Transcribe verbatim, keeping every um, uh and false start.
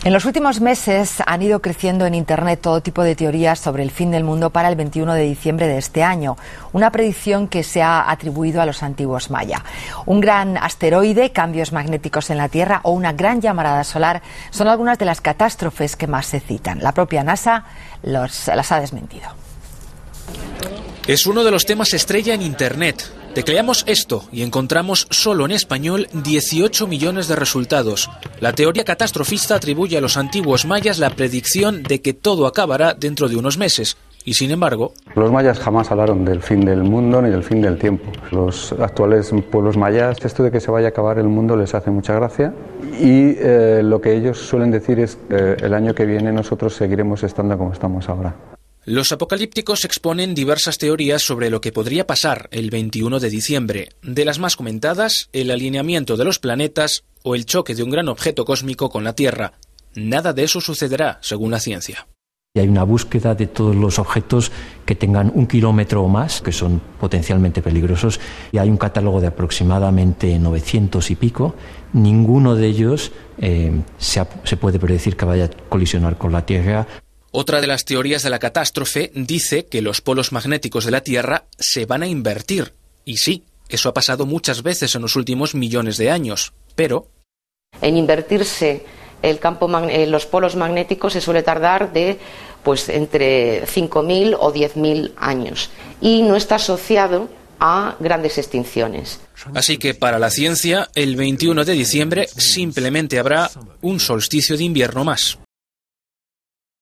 En los últimos meses han ido creciendo en Internet todo tipo de teorías sobre el fin del mundo para el veintiuno de diciembre de este año, una predicción que se ha atribuido a los antiguos maya. Un gran asteroide, cambios magnéticos en la Tierra o una gran llamarada solar son algunas de las catástrofes que más se citan. La propia NASA los, las ha desmentido. Es uno de los temas estrella en Internet. Tecleamos esto y encontramos solo en español dieciocho millones de resultados. La teoría catastrofista atribuye a los antiguos mayas la predicción de que todo acabará dentro de unos meses. Y sin embargo, los mayas jamás hablaron del fin del mundo ni del fin del tiempo. Los actuales pueblos mayas, esto de que se vaya a acabar el mundo les hace mucha gracia. Y eh, lo que ellos suelen decir es que eh, el año que viene nosotros seguiremos estando como estamos ahora. Los apocalípticos exponen diversas teorías sobre lo que podría pasar el veintiuno de diciembre. De las más comentadas, el alineamiento de los planetas o el choque de un gran objeto cósmico con la Tierra. Nada de eso sucederá, según la ciencia. Y hay una búsqueda de todos los objetos que tengan un kilómetro o más, que son potencialmente peligrosos, y hay un catálogo de aproximadamente novecientos y pico. Ninguno de ellos eh, se, se puede predecir que vaya a colisionar con la Tierra. Otra de las teorías de la catástrofe dice que los polos magnéticos de la Tierra se van a invertir. Y sí, eso ha pasado muchas veces en los últimos millones de años, pero... En invertirse el campo, los polos magnéticos se suele tardar de pues entre cinco mil o diez mil años y no está asociado a grandes extinciones. Así que para la ciencia, el veintiuno de diciembre simplemente habrá un solsticio de invierno más.